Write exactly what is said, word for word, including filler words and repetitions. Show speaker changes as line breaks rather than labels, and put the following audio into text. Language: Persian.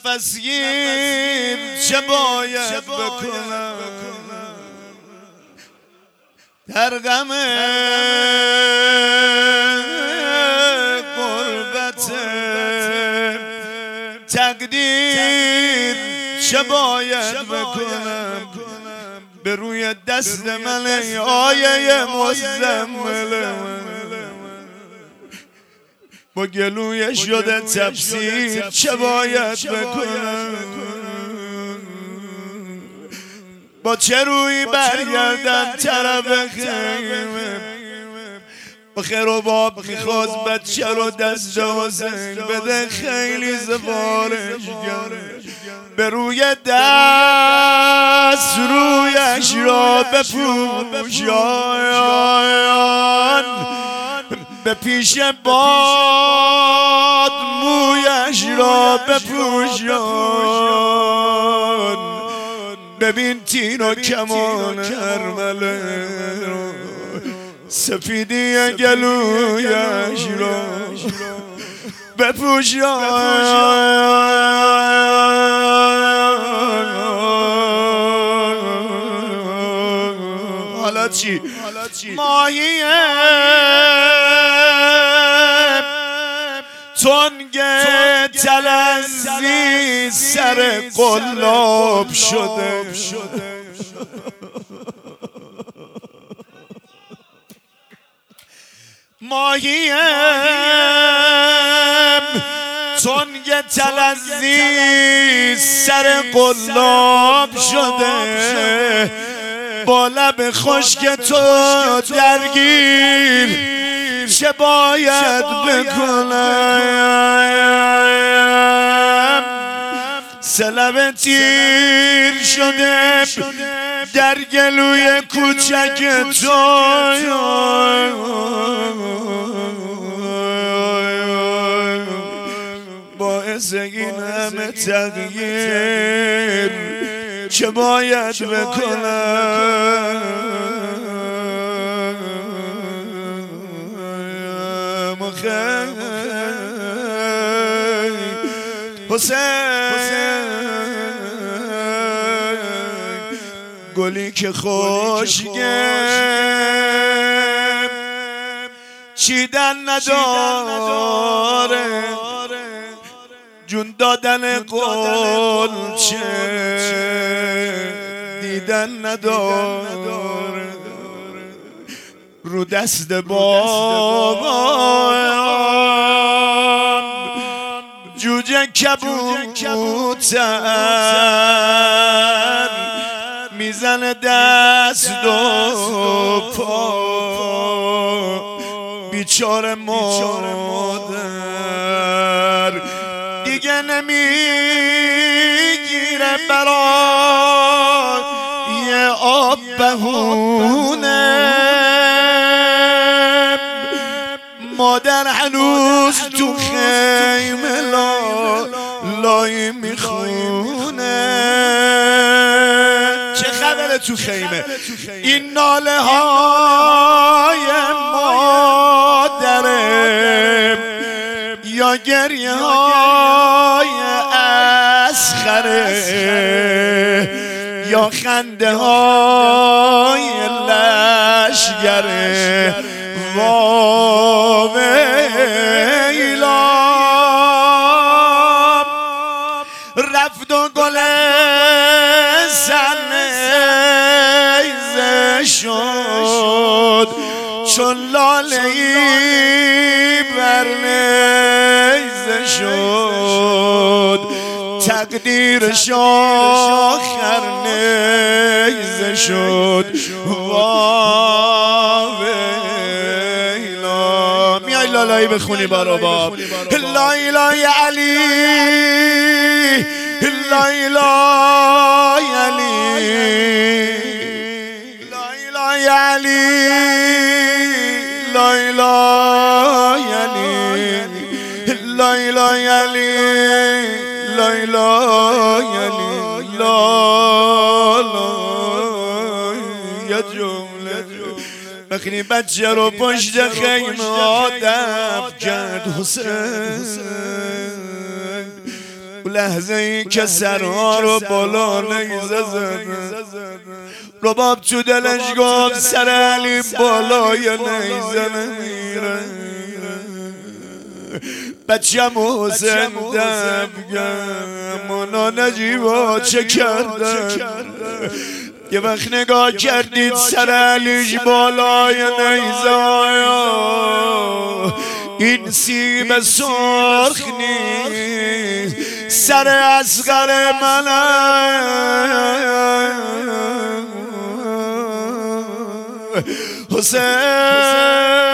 نفس گیر چه باید بکنم در غم غربت تقدیر چه باید بکنم به روی دست من ای آیه مزمل با گلوی شده تفسیر چه باید بکنم با چه روی برگردم طرف خیمه با خیر و باب میخواست بچه رو دست حسین بده خیلی زبارش گره به روی دست رویش را بپوشان به پیش باد مویش را بپوشان ببین تین و کمان ارمله سفیدی گلویش را بپوشان حالا چی؟ ماهی تنگ تلنزی سر قلاب شده ماهیم تنگ تلنزی سر قلاب شده با لب خشک تو درگیر چه باید بکنم سلب تیر شده در گلوی کوچک تو باعث این همه تغییر چه باید بکنم حسین گلی که خوشگل چیدن نداره جون دادن قلچه دیدن نداره رو دست بابا جوجه کبوتر میزنه دست و پا بیچاره مادر دیگه نمیگیره برای یه آب بهونه مادر هنوز تو خیمه لا لای میخونه چه خبره تو خیمه این ناله های مادره یا گریه های اسخره یا خنده های لشگره واویلا رفت و گل سرنیزه شد چون لاله ای برنیزه شد تقدیرش آخر نیزه شد واویلا میای لالایی بخونی برا باب لایلای علی لایلای علی لایلای علی لایلای علی لایلای علی لایلای علی لالای یا جمله وقتی بچه رو پشت خیمه آدم کرد حسین لحظه ای که سرها رو بالا نیزه زدن رباب تو دلش گفت سر علی بالای نیزه نمیره بچم حسین دبگم مانا نجیبا چه کردن یه وقت نگاه کردید سر علیش بالای نیزه آیا این سیب سرخ نیست سر اصغر منه حسین